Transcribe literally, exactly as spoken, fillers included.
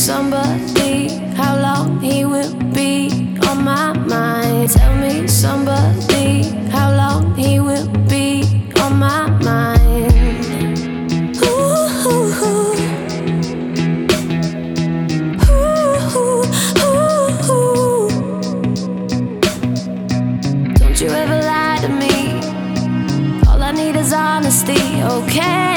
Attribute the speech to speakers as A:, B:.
A: somebody how long he will be on my mind. Tell me somebody how long he will be on my mind. Ooh, ooh, ooh. Ooh, ooh, ooh. Don't you ever lie to me. All I need is honesty, okay?